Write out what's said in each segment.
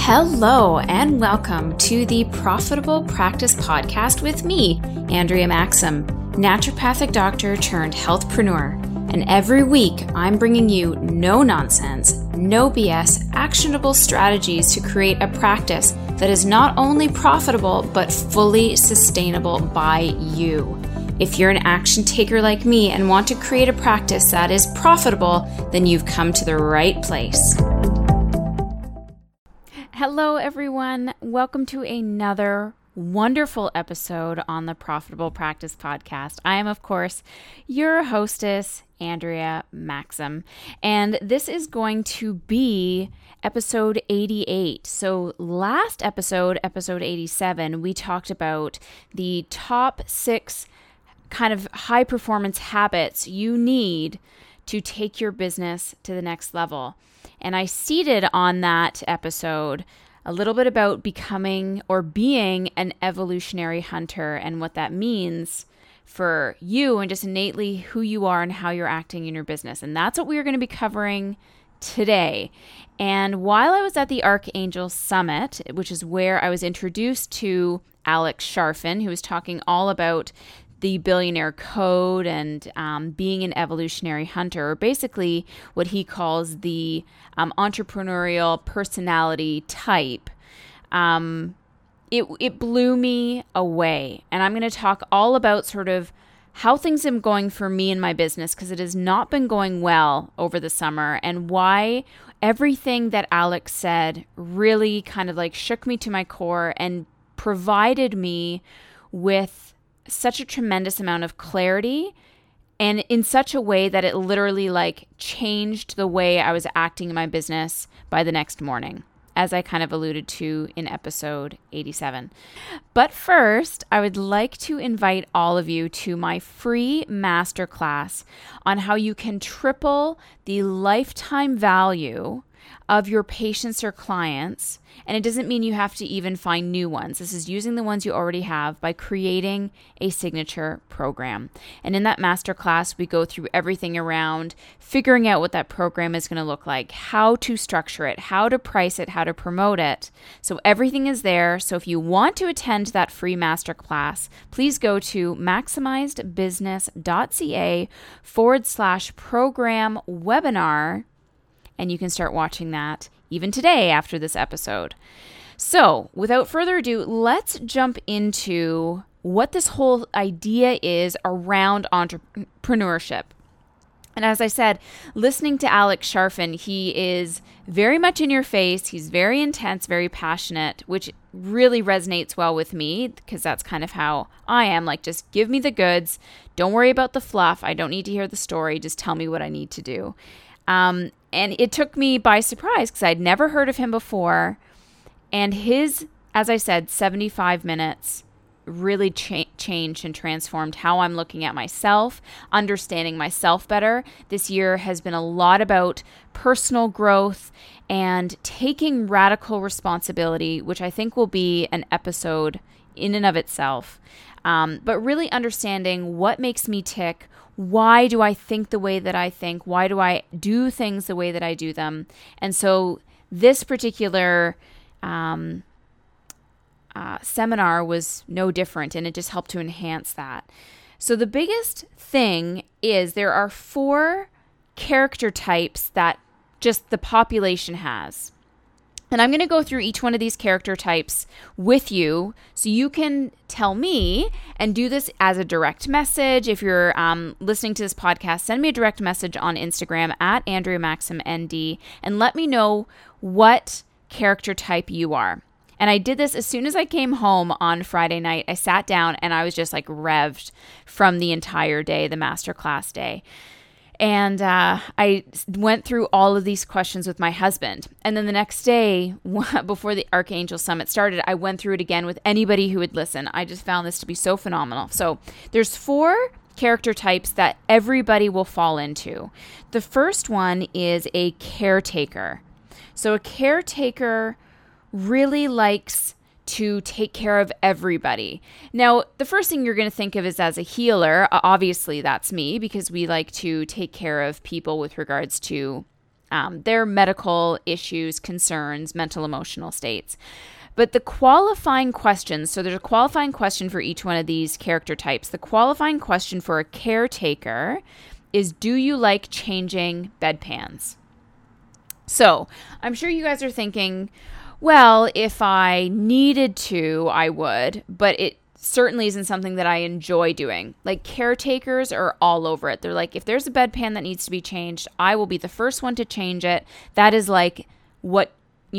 Hello and welcome to the Profitable Practice Podcast with me, Andrea Maxim, naturopathic doctor turned healthpreneur. And every week I'm bringing you no nonsense, no BS, actionable strategies to create a practice that is not only profitable but fully sustainable by you. If you're an action taker like me and want to create a practice that is profitable, then you've come to the right place. Hello, everyone. Welcome to another wonderful episode on the Profitable Practice Podcast. I am, of course, your hostess, Andrea Maxim, and this is going to be episode 88. So last episode 87, we talked about the top 6 kind of high performance habits you need to take your business to the next level. And I seeded on that episode a little bit about becoming or being an evolutionary hunter and what that means for you and just innately who you are and how you're acting in your business. And that's what we are going to be covering today. And while I was at the Archangel Summit, which is where I was introduced to Alex Charfen, who was talking all about the billionaire code and being an evolutionary hunter, or basically what he calls the entrepreneurial personality type, it blew me away. And I'm going to talk all about sort of how things have been going for me in my business, because it has not been going well over the summer, and why everything that Alex said really kind of like shook me to my core and provided me with such a tremendous amount of clarity, and in such a way that it literally like changed the way I was acting in my business by the next morning, as I kind of alluded to in episode 87. But first, I would like to invite all of you to my free masterclass on how you can triple the lifetime value of your patients or clients. And it doesn't mean you have to even find new ones. This is using the ones you already have by creating a signature program. And in that masterclass, we go through everything around figuring out what that program is going to look like, how to structure it, how to price it, how to promote it. So everything is there. So if you want to attend that free masterclass, please go to maximizedbusiness.ca/program webinar. And you can start watching that even today after this episode. So without further ado, let's jump into what this whole idea is around entrepreneurship. And as I said, listening to Alex Charfen, he is very much in your face. He's very intense, very passionate, which really resonates well with me, because that's kind of how I am. Like, just give me the goods. Don't worry about the fluff. I don't need to hear the story. Just tell me what I need to do. And it took me by surprise because I'd never heard of him before. And his, as I said, 75 minutes really changed and transformed how I'm looking at myself, understanding myself better. This year has been a lot about personal growth and taking radical responsibility, which I think will be an episode in and of itself. But really understanding what makes me tick. Why do I think the way that I think? Why do I do things the way that I do them? And so this particular seminar was no different, and it just helped to enhance that. So the biggest thing is there are 4 character types that just the population has. And I'm going to go through each one of these character types with you so you can tell me, and do this as a direct message. If you're listening to this podcast, send me a direct message on Instagram at Andrea Maxim ND and let me know what character type you are. And I did this as soon as I came home on Friday night. I sat down and I was just like revved from the entire day, the masterclass day. And I went through all of these questions with my husband. And then the next day, before the Archangel Summit started, I went through it again with anybody who would listen. I just found this to be so phenomenal. So there's 4 character types that everybody will fall into. The first one is a caretaker. So a caretaker really likes to take care of everybody. Now, the first thing you're going to think of is as a healer. Obviously, that's me, because we like to take care of people with regards to Their medical issues, concerns, mental, emotional states. But the qualifying questions, so there's a qualifying question for each one of these character types. The qualifying question for a caretaker is, do you like changing bedpans? So I'm sure you guys are thinking, well, if I needed to, I would, but it certainly isn't something that I enjoy doing. Like, caretakers are all over it. They're like, if there's a bedpan that needs to be changed, I will be the first one to change it. That is like what,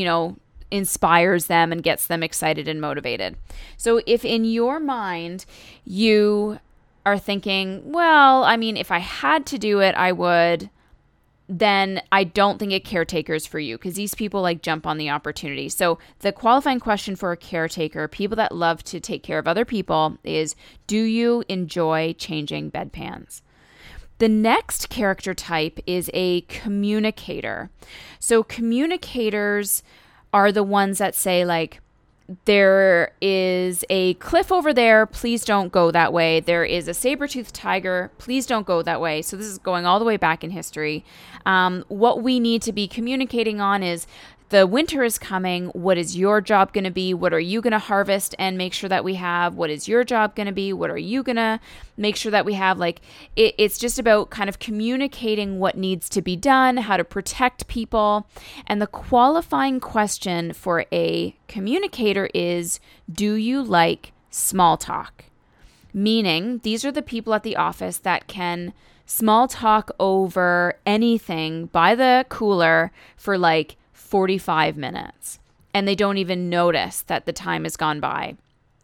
inspires them and gets them excited and motivated. So if in your mind you are thinking, well, I mean, if I had to do it, I would, then I don't think a caretaker is for you, because these people like jump on the opportunity. So the qualifying question for a caretaker, people that love to take care of other people, is, do you enjoy changing bedpans? The next character type is a communicator. So communicators are the ones that say, like, there is a cliff over there, please don't go that way. There is a saber-toothed tiger, please don't go that way. So this is going all the way back in history. What we need to be communicating on is, the winter is coming. What is your job going to be? What are you going to harvest and make sure that we have? What is your job going to be? What are you going to make sure that we have? Like, it's just about kind of communicating what needs to be done, how to protect people. And the qualifying question for a communicator is, do you like small talk? Meaning, these are the people at the office that can small talk over anything by the cooler for like 45 minutes, and they don't even notice that the time has gone by.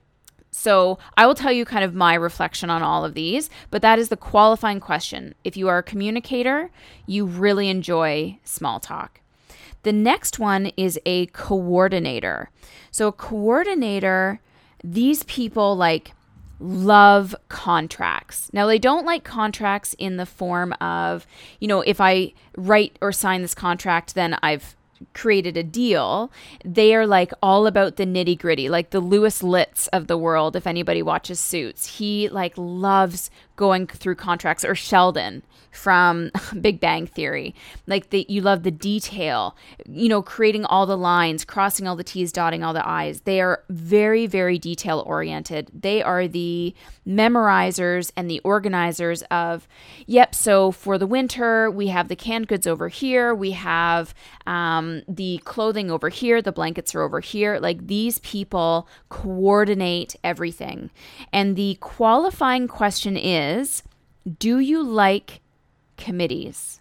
So I will tell you kind of my reflection on all of these, but that is the qualifying question. If you are a communicator, you really enjoy small talk. The next one is a coordinator. So a coordinator, these people like love contracts. Now, they don't like contracts in the form of, if I write or sign this contract, then I've created a deal. They are like all about the nitty gritty, like the Louis Litz of the world. If anybody watches Suits, he like loves going through contracts, or Sheldon from Big Bang Theory. Like, you love the detail, creating all the lines, crossing all the T's, dotting all the I's. They are very, very detail oriented. They are the memorizers and the organizers of, so for the winter, we have the canned goods over here. We have the clothing over here. The blankets are over here. Like, these people coordinate everything. And the qualifying question is, do you like committees?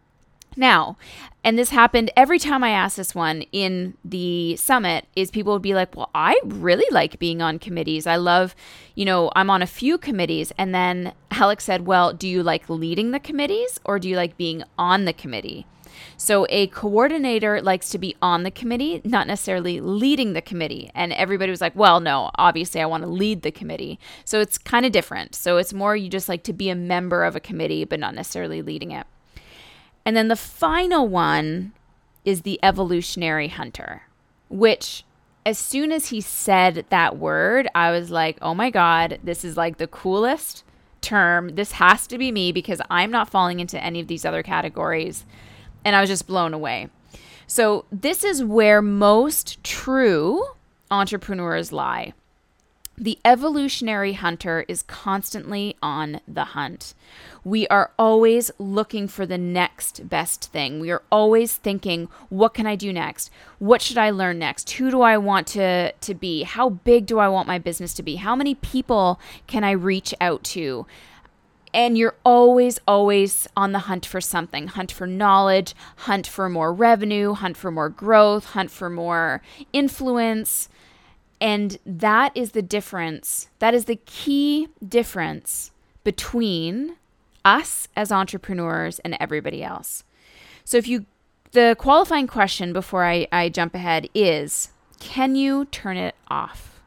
Now, and this happened every time I asked this one in the summit, is people would be like, well, I really like being on committees. I love, I'm on a few committees. And then Alex said, well, do you like leading the committees, or do you like being on the committee? So a coordinator likes to be on the committee, not necessarily leading the committee. And everybody was like, well, no, obviously I want to lead the committee. So it's kind of different. So it's more you just like to be a member of a committee, but not necessarily leading it. And then the final one is the evolutionary hunter, which as soon as he said that word, I was like, oh my God, this is like the coolest term. This has to be me, because I'm not falling into any of these other categories. And I was just blown away. So this is where most true entrepreneurs lie. The evolutionary hunter is constantly on the hunt. We are always looking for the next best thing. We are always thinking, what can I do next? What should I learn next? Who do I want to be? How big do I want my business to be? How many people can I reach out to? And you're always, always on the hunt for something. Hunt for knowledge, hunt for more revenue, hunt for more growth, hunt for more influence. And that is the difference. That is the key difference between us as entrepreneurs and everybody else. So the qualifying question before I jump ahead is, can you turn it off?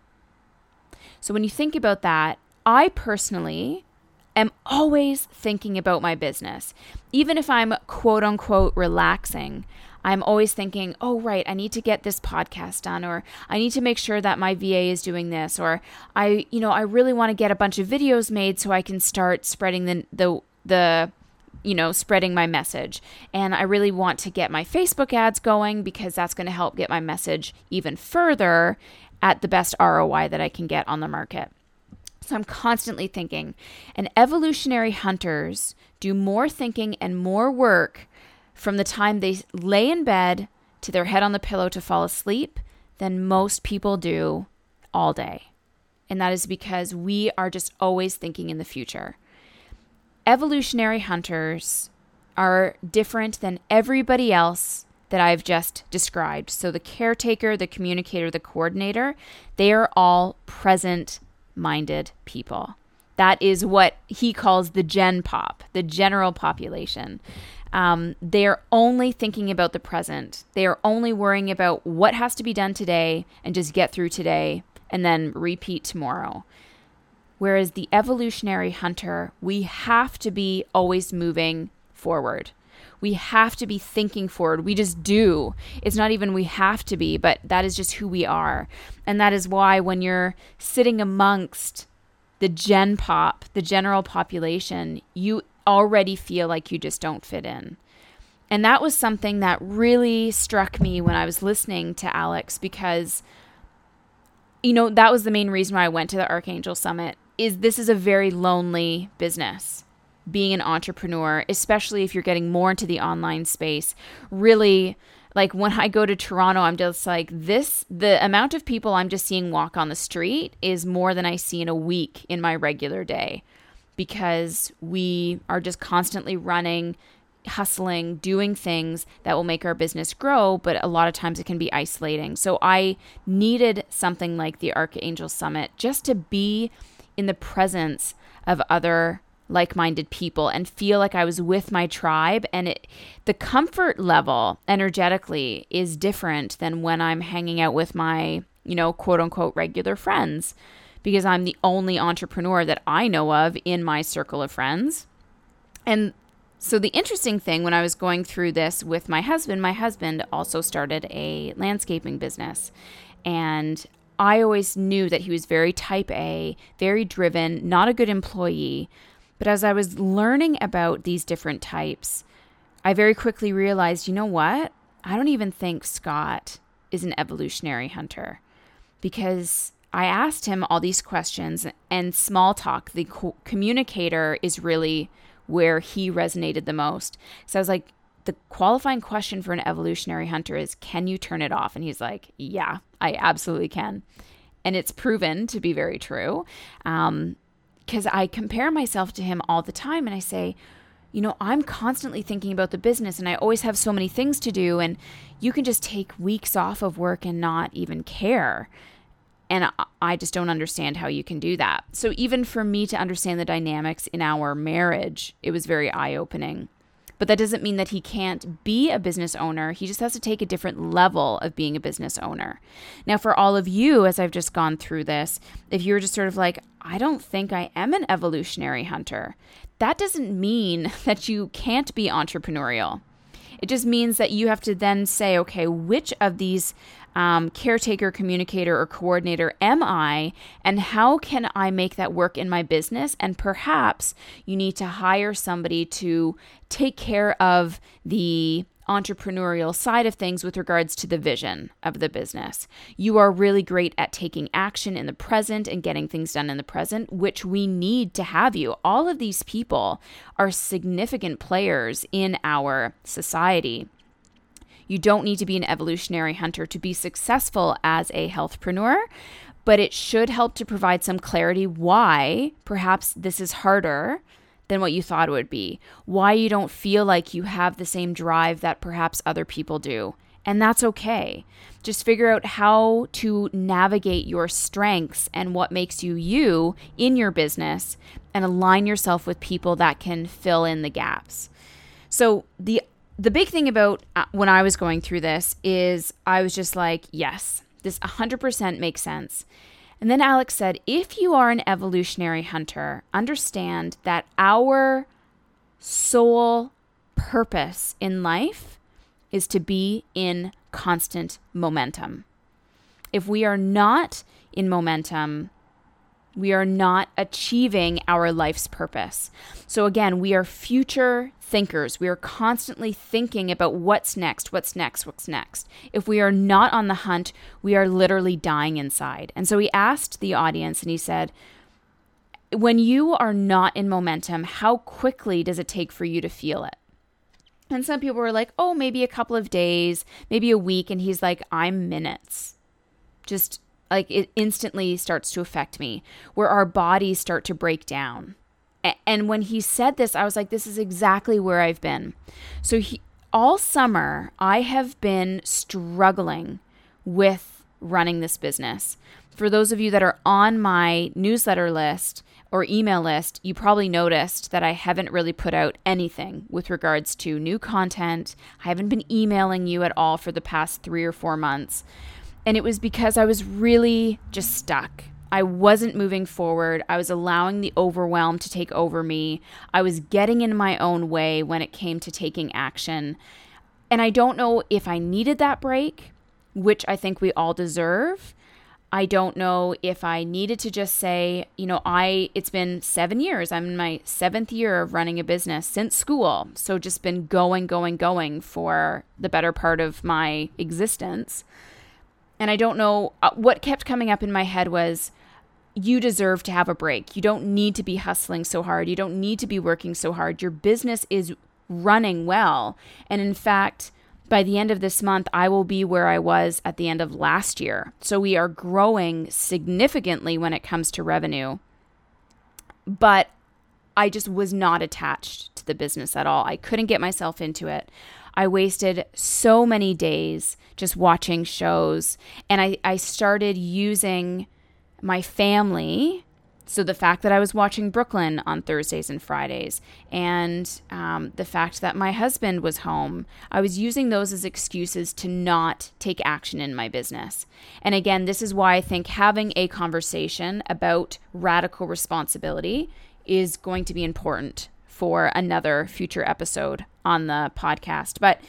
So when you think about that, I personally am always thinking about my business. Even if I'm quote unquote relaxing, I'm always thinking, oh, right, I need to get this podcast done, or I need to make sure that my VA is doing this, or I really want to get a bunch of videos made so I can start spreading the spreading my message. And I really want to get my Facebook ads going because that's going to help get my message even further at the best ROI that I can get on the market. So I'm constantly thinking, and evolutionary hunters do more thinking and more work from the time they lay in bed to their head on the pillow to fall asleep than most people do all day. And that is because we are just always thinking in the future. Evolutionary hunters are different than everybody else that I've just described. So the caretaker, the communicator, the coordinator, they are all present-minded people. That is what he calls the Gen Pop, the general population. They are only thinking about the present. They are only worrying about what has to be done today and just get through today and then repeat tomorrow. Whereas the evolutionary hunter, we have to be always moving forward. We have to be thinking forward. We just do. It's not even we have to be, but that is just who we are. And that is why when you're sitting amongst the Gen Pop, the general population, you already feel like you just don't fit in. And that was something that really struck me when I was listening to Alex, because, that was the main reason why I went to the Archangel Summit. This is a very lonely business, being an entrepreneur, especially if you're getting more into the online space. Really, like when I go to Toronto, I'm just like the amount of people I'm just seeing walk on the street is more than I see in a week in my regular day, because we are just constantly running, hustling, doing things that will make our business grow, but a lot of times it can be isolating. So I needed something like the Archangel Summit just to be in the presence of other like-minded people and feel like I was with my tribe. And the comfort level energetically is different than when I'm hanging out with my, quote unquote regular friends, because I'm the only entrepreneur that I know of in my circle of friends. And so the interesting thing when I was going through this with my husband also started a landscaping business. And I always knew that he was very type A, very driven, not a good employee. But as I was learning about these different types, I very quickly realized, you know what? I don't even think Scott is an evolutionary hunter, because I asked him all these questions, and small talk, the communicator, is really where he resonated the most. So I was like, the qualifying question for an evolutionary hunter is, can you turn it off? And he's like, yeah, I absolutely can. And it's proven to be very true. Because I compare myself to him all the time, and I say, I'm constantly thinking about the business, and I always have so many things to do, and you can just take weeks off of work and not even care. And I just don't understand how you can do that. So even for me to understand the dynamics in our marriage, it was very eye-opening. But that doesn't mean that he can't be a business owner. He just has to take a different level of being a business owner. Now, for all of you, as I've just gone through this, if you're just sort of like, I don't think I am an evolutionary hunter, that doesn't mean that you can't be entrepreneurial. It just means that you have to then say, okay, which of these caretaker, communicator, or coordinator am I, and how can I make that work in my business? And perhaps you need to hire somebody to take care of the entrepreneurial side of things with regards to the vision of the business. You are really great at taking action in the present and getting things done in the present, which we need to have you. All of these people are significant players in our society. You don't need to be an evolutionary hunter to be successful as a healthpreneur, but it should help to provide some clarity why perhaps this is harder than what you thought it would be, why you don't feel like you have the same drive that perhaps other people do. And that's okay. Just figure out how to navigate your strengths and what makes you you in your business, and align yourself with people that can fill in the gaps. So the big thing about when I was going through this is I was just like, yes, this 100% makes sense. And then Alex said, if you are an evolutionary hunter, understand that our sole purpose in life is to be in constant momentum. If we are not in momentum, we are not achieving our life's purpose. So again, we are future thinkers. We are constantly thinking about what's next, what's next, what's next. If we are not on the hunt, we are literally dying inside. And so he asked the audience and he said, when you are not in momentum, how quickly does it take for you to feel it? And some people were like, oh, maybe a couple of days, maybe a week. And he's like, I'm minutes. Just like it instantly starts to affect me, where our bodies start to break down. And when he said this, I was like, this is exactly where I've been. So all summer, I have been struggling with running this business. For those of you that are on my newsletter list or email list, you probably noticed that I haven't really put out anything with regards to new content. I haven't been emailing you at all for the past 3 or 4 months. And it was because I was really just stuck. I wasn't moving forward. I was allowing the overwhelm to take over me. I was getting in my own way when it came to taking action. And I don't know if I needed that break, which I think we all deserve. I don't know if I needed to just say, it's been 7 years. I'm in my 7th year of running a business since school. So just been going for the better part of my existence. And I don't know, what kept coming up in my head was, you deserve to have a break. You don't need to be hustling so hard. You don't need to be working so hard. Your business is running well. And in fact, by the end of this month, I will be where I was at the end of last year. So we are growing significantly when it comes to revenue. But I just was not attached to the business at all. I couldn't get myself into it. I wasted so many days just watching shows. And I started using my family. So the fact that I was watching Brooklyn on Thursdays and Fridays, and the fact that my husband was home, I was using those as excuses to not take action in my business. And again, this is why I think having a conversation about radical responsibility is going to be important for another future episode on the podcast. But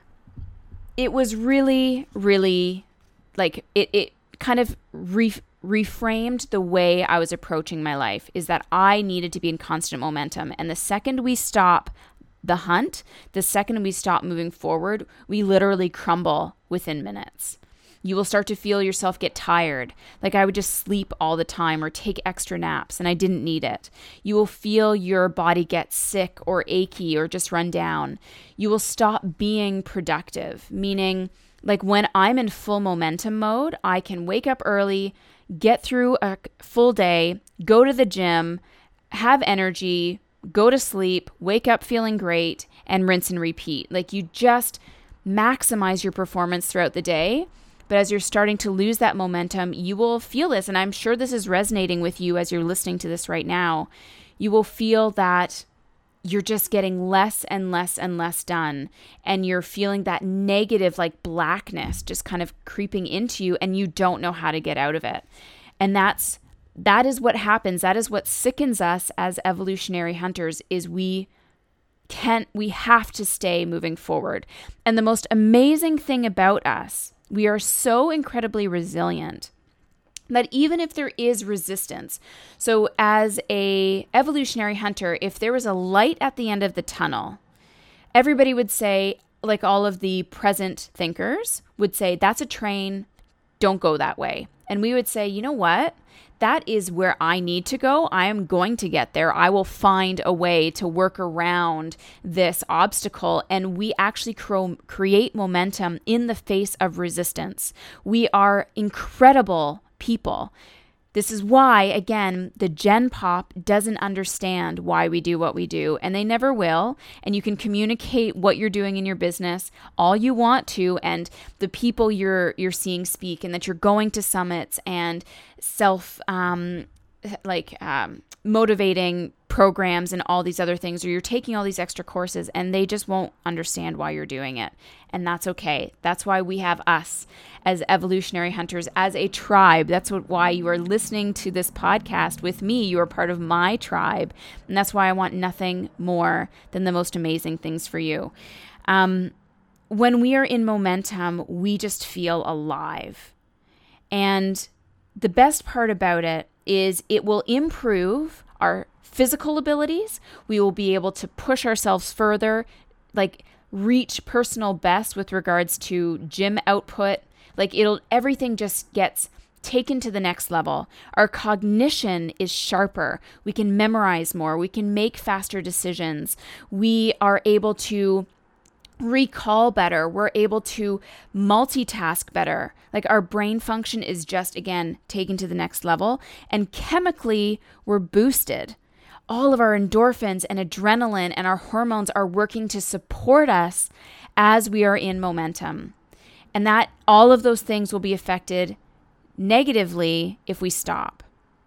it was really, really like it kind of reframed the way I was approaching my life, is that I needed to be in constant momentum. And the second we stop the hunt, the second we stop moving forward, we literally crumble within minutes. You will start to feel yourself get tired. Like I would just sleep all the time or take extra naps and I didn't need it. You will feel your body get sick or achy or just run down. You will stop being productive, meaning like when I'm in full momentum mode, I can wake up early, get through a full day, go to the gym, have energy, go to sleep, wake up feeling great, and rinse and repeat. Like you just maximize your performance throughout the day. But as you're starting to lose that momentum, you will feel this. And I'm sure this is resonating with you as you're listening to this right now. You will feel that you're just getting less and less and less done. And you're feeling that negative, like blackness just kind of creeping into you, and you don't know how to get out of it. And that is what happens. That is what sickens us as evolutionary hunters, is we have to stay moving forward. And the most amazing thing about us, we are so incredibly resilient that even if there is resistance, so as a evolutionary hunter, if there was a light at the end of the tunnel, everybody would say, like all of the present thinkers would say, that's a train, don't go that way. And we would say, you know what? That is where I need to go. I am going to get there. I will find a way to work around this obstacle. And we actually create momentum in the face of resistance. We are incredible people. This is why, again, the Gen Pop doesn't understand why we do what we do, and they never will. And you can communicate what you're doing in your business all you want to, and the people you're seeing speak, and that you're going to summits and motivating programs and all these other things, or you're taking all these extra courses, and they just won't understand why you're doing it. And that's okay. That's why we have us as evolutionary hunters, as a tribe. That's why you are listening to this podcast with me. You are part of my tribe. And that's why I want nothing more than the most amazing things for you. When we are in momentum, we just feel alive. And the best part about it is it will improve our physical abilities. We will be able to push ourselves further, like reach personal best with regards to gym output. Like everything just gets taken to the next level. Our cognition is sharper. We can memorize more. We can make faster decisions. We are able to recall better. We're able to multitask better. Like our brain function is just, again, taken to the next level. And chemically, we're boosted. All of our endorphins and adrenaline and our hormones are working to support us as we are in momentum. And that all of those things will be affected negatively if we stop.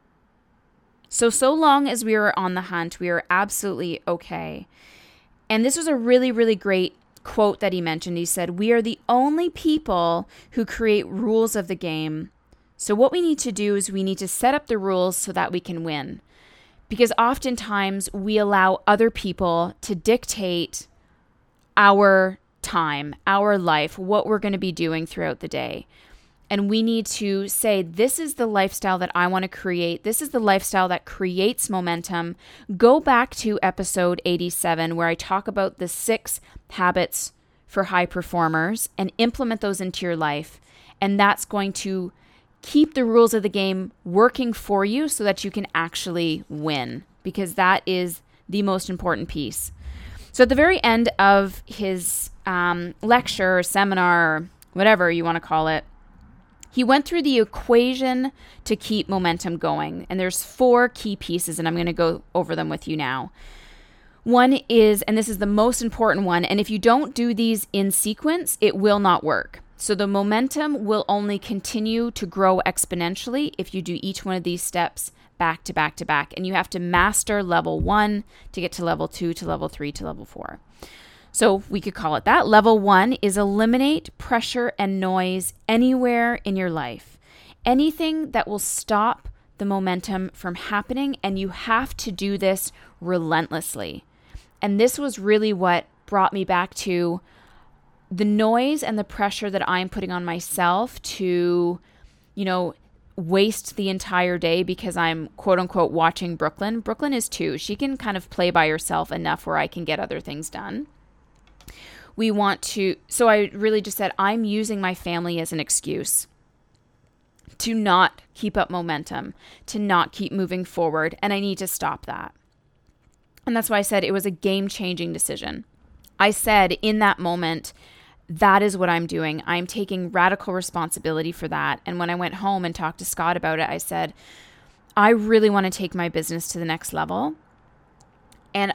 So long as we are on the hunt, we are absolutely okay. And this was a really, really great quote that he mentioned. He said, "We are the only people who create rules of the game. So what we need to do is we need to set up the rules so that we can win." Because oftentimes we allow other people to dictate our time, our life, what we're going to be doing throughout the day. And we need to say, this is the lifestyle that I want to create. This is the lifestyle that creates momentum. Go back to episode 87, where I talk about the 6 habits for high performers, and implement those into your life. And that's going to keep the rules of the game working for you so that you can actually win, because that is the most important piece. So at the very end of his lecture or seminar, or whatever you want to call it, he went through the equation to keep momentum going. And there's 4 key pieces, and I'm going to go over them with you now. One is, and this is the most important one, and if you don't do these in sequence, it will not work. So the momentum will only continue to grow exponentially if you do each one of these steps back to back to back. And you have to master level 1 to get to level 2 to level 3 to level 4. So we could call it that. Level 1 is eliminate pressure and noise anywhere in your life. Anything that will stop the momentum from happening, and you have to do this relentlessly. And this was really what brought me back to the noise and the pressure that I'm putting on myself to, waste the entire day because I'm quote unquote watching Brooklyn. Brooklyn is too. She can kind of play by herself enough where I can get other things done. So I really just said, I'm using my family as an excuse to not keep up momentum, to not keep moving forward. And I need to stop that. And that's why I said it was a game-changing decision. I said in that moment, that is what I'm doing. I'm taking radical responsibility for that. And when I went home and talked to Scott about it, I said, I really want to take my business to the next level. And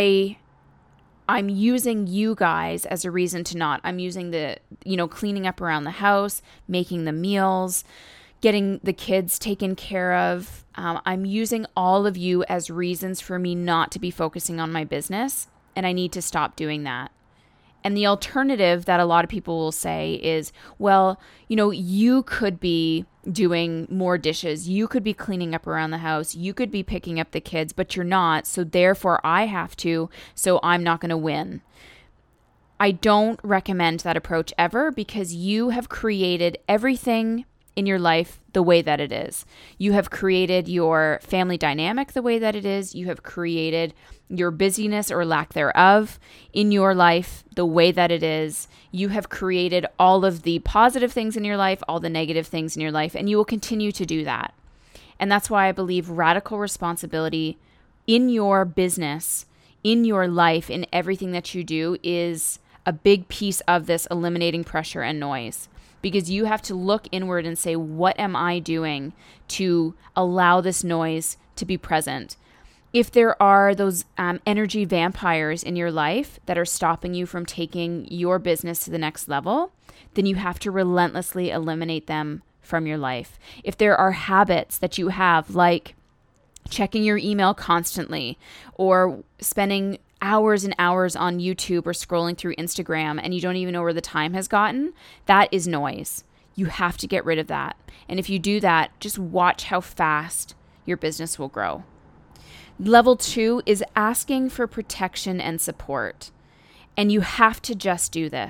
I'm using you guys as a reason to not. I'm using the, cleaning up around the house, making the meals, getting the kids taken care of. I'm using all of you as reasons for me not to be focusing on my business. And I need to stop doing that. And the alternative that a lot of people will say is, well, you could be doing more dishes. You could be cleaning up around the house. You could be picking up the kids, but you're not. So therefore I have to, so I'm not going to win. I don't recommend that approach ever, because you have created everything in your life the way that it is. You have created your family dynamic the way that it is. You have created your busyness or lack thereof in your life the way that it is. You have created all of the positive things in your life, all the negative things in your life, and you will continue to do that. And that's why I believe radical responsibility in your business, in your life, in everything that you do is a big piece of this eliminating pressure and noise. Because you have to look inward and say, what am I doing to allow this noise to be present? If there are those energy vampires in your life that are stopping you from taking your business to the next level, then you have to relentlessly eliminate them from your life. If there are habits that you have, like checking your email constantly, or spending hours and hours on YouTube or scrolling through Instagram and you don't even know where the time has gotten, that is noise. You have to get rid of that. And if you do that, just watch how fast your business will grow. Level 2 is asking for protection and support. And you have to just do this.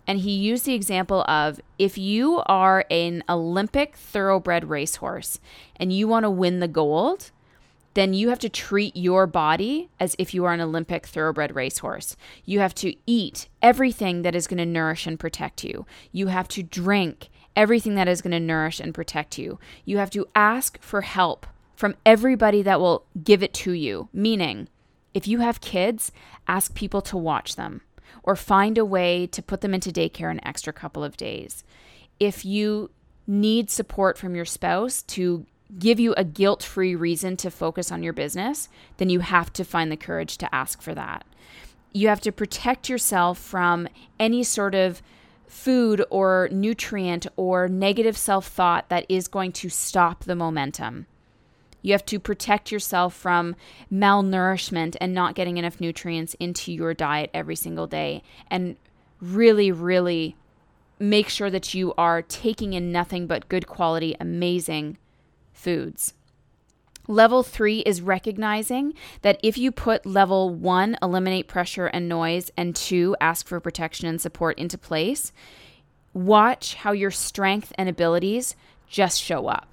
And he used the example of, if you are an Olympic thoroughbred racehorse and you want to win the gold, then you have to treat your body as if you are an Olympic thoroughbred racehorse. You have to eat everything that is going to nourish and protect you. You have to drink everything that is going to nourish and protect you. You have to ask for help from everybody that will give it to you. Meaning, if you have kids, ask people to watch them or find a way to put them into daycare an extra couple of days. If you need support from your spouse to give you a guilt-free reason to focus on your business, then you have to find the courage to ask for that. You have to protect yourself from any sort of food or nutrient or negative self-thought that is going to stop the momentum. You have to protect yourself from malnourishment and not getting enough nutrients into your diet every single day, and really, really make sure that you are taking in nothing but good quality, amazing foods. Level 3 is recognizing that if you put level 1, eliminate pressure and noise, and 2, ask for protection and support into place, watch how your strength and abilities just show up.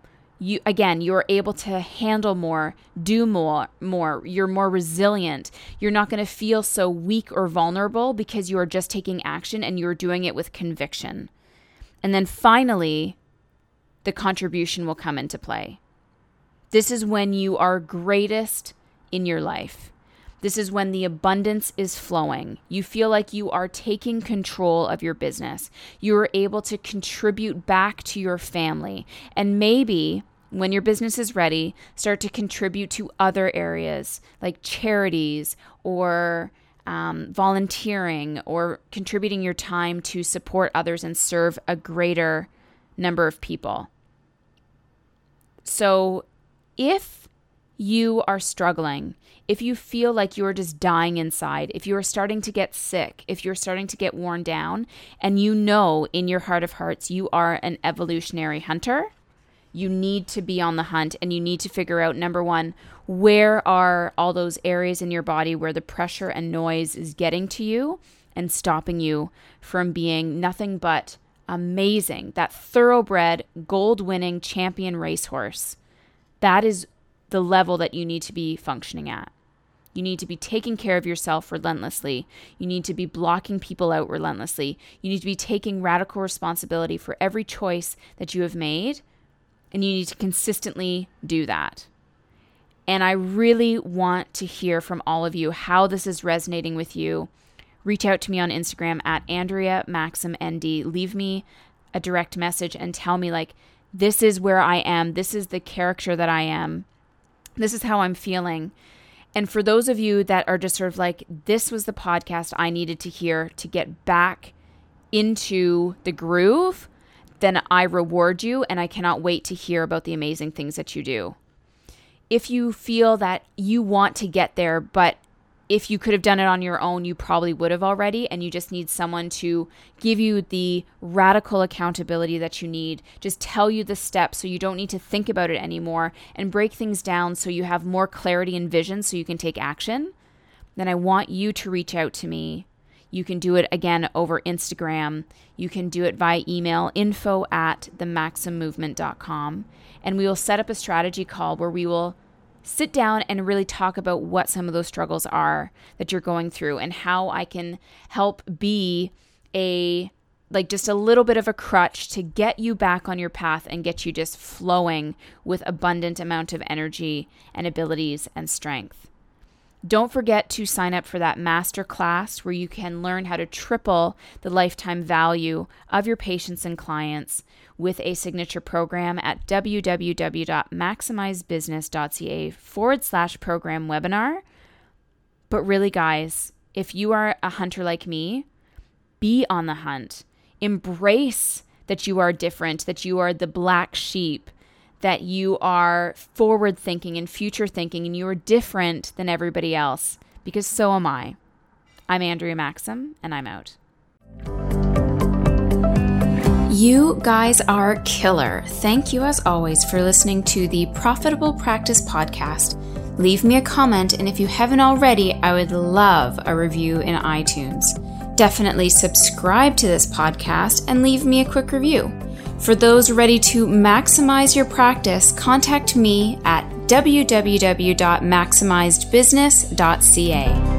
You're able to handle more, do more, you're more resilient. You're not going to feel so weak or vulnerable because you are just taking action and you're doing it with conviction. And then finally, the contribution will come into play. This is when you are greatest in your life. This is when the abundance is flowing. You feel like you are taking control of your business. You are able to contribute back to your family. And maybe when your business is ready, start to contribute to other areas like charities or volunteering, or contributing your time to support others and serve a greater number of people. So if you are struggling, if you feel like you're just dying inside, if you are starting to get sick, if you're starting to get worn down, and you know in your heart of hearts you are an evolutionary hunter, you need to be on the hunt, and you need to figure out, number one, where are all those areas in your body where the pressure and noise is getting to you and stopping you from being nothing but amazing, that thoroughbred, gold-winning champion racehorse. That is the level that you need to be functioning at. You need to be taking care of yourself relentlessly. You need to be blocking people out relentlessly. You need to be taking radical responsibility for every choice that you have made, and you need to consistently do that. And I really want to hear from all of you how this is resonating with you. Reach out to me on Instagram at AndreaMaximND. Leave me a direct message and tell me, like, this is where I am. This is the character that I am. This is how I'm feeling. And for those of you that are just sort of like, this was the podcast I needed to hear to get back into the groove, then I reward you, and I cannot wait to hear about the amazing things that you do. If you feel that you want to get there, but if you could have done it on your own, you probably would have already, and you just need someone to give you the radical accountability that you need, just tell you the steps so you don't need to think about it anymore, and break things down so you have more clarity and vision so you can take action, then I want you to reach out to me. You can do it again over Instagram. You can do it via email, info@themaximmovement.com, and we will set up a strategy call where we will sit down and really talk about what some of those struggles are that you're going through, and how I can help be just a little bit of a crutch to get you back on your path and get you just flowing with abundant amount of energy and abilities and strength. Don't forget to sign up for that masterclass where you can learn how to triple the lifetime value of your patients and clients with a signature program at www.maximizebusiness.ca/program webinar. But really, guys, if you are a hunter like me, be on the hunt. Embrace that you are different, that you are the black sheep, that you are forward thinking and future thinking, and you are different than everybody else, because so am I. I'm Andrea Maxim, and I'm out. You guys are killer. Thank you as always for listening to the Profitable Practice Podcast. Leave me a comment, and if you haven't already, I would love a review in iTunes. Definitely subscribe to this podcast and leave me a quick review. For those ready to maximize your practice, contact me at www.maximizedbusiness.ca.